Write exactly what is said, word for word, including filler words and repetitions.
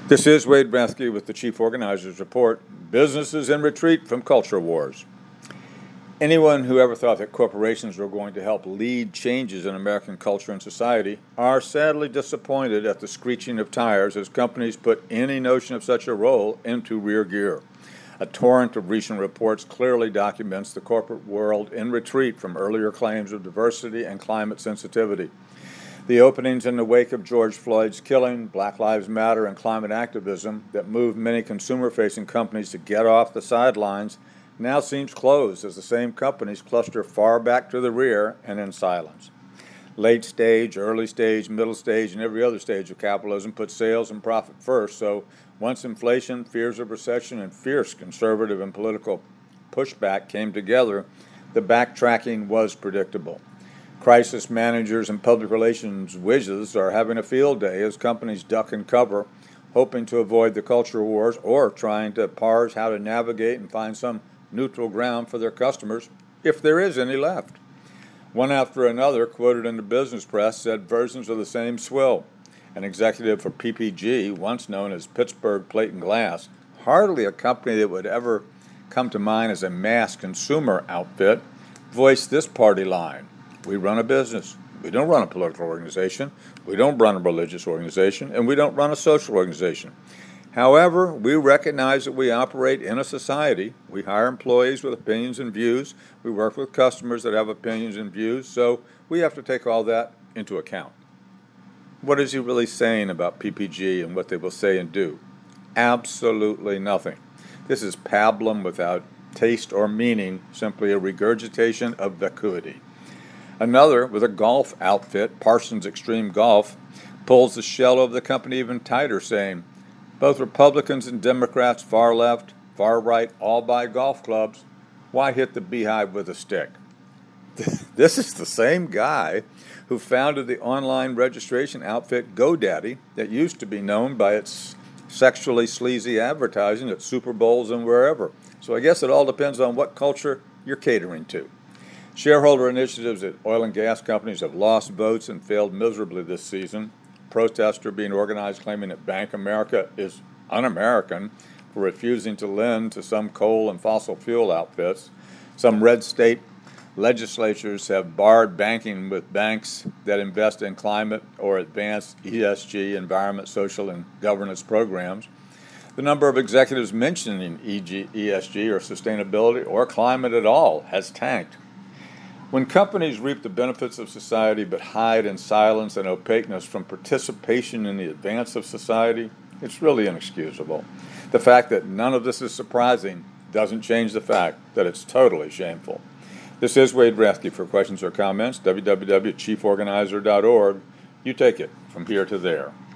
This is Wade Rathke with the Chief Organizers Report, Businesses in Retreat from Culture Wars. Anyone who ever thought that corporations were going to help lead changes in American culture and society are sadly disappointed at the screeching of tires as companies put any notion of such a role into rear gear. A torrent of recent reports clearly documents the corporate world in retreat from earlier claims of diversity and climate sensitivity. The openings in the wake of George Floyd's killing, Black Lives Matter, and climate activism that moved many consumer-facing companies to get off the sidelines now seems closed as the same companies cluster far back to the rear and in silence. Late stage, early stage, middle stage, and every other stage of capitalism put sales and profit first, so once inflation, fears of recession, and fierce conservative and political pushback came together, the backtracking was predictable. Crisis managers and public relations whizzes are having a field day as companies duck and cover, hoping to avoid the culture wars or trying to parse how to navigate and find some neutral ground for their customers, if there is any left. One after another, quoted in the business press, said versions of the same swill. An executive for P P G, once known as Pittsburgh Plate and Glass, hardly a company that would ever come to mind as a mass consumer outfit, voiced this party line. We run a business. We don't run a political organization. We don't run a religious organization. And we don't run a social organization. However, we recognize that we operate in a society. We hire employees with opinions and views. We work with customers that have opinions and views. So we have to take all that into account. What is he really saying about P P G and what they will say and do? Absolutely nothing. This is pablum without taste or meaning, simply a regurgitation of vacuity. Another, with a golf outfit, Parsons Extreme Golf, pulls the shell of the company even tighter, saying, both Republicans and Democrats, far left, far right, all buy golf clubs. Why hit the beehive with a stick? This is the same guy who founded the online registration outfit GoDaddy that used to be known by its sexually sleazy advertising at Super Bowls and wherever. So I guess it all depends on what culture you're catering to. Shareholder initiatives at oil and gas companies have lost votes and failed miserably this season. Protests are being organized claiming that Bank America is un-American for refusing to lend to some coal and fossil fuel outfits. Some red state legislatures have barred banking with banks that invest in climate or advance E S G, environment, social, and governance programs. The number of executives mentioning E S G or sustainability or climate at all has tanked. When companies reap the benefits of society but hide in silence and opaqueness from participation in the advance of society, it's really inexcusable. The fact that none of this is surprising doesn't change the fact that it's totally shameful. This is Wade Rathke. For questions or comments, w w w dot chief organizer dot org. You take it from here to there.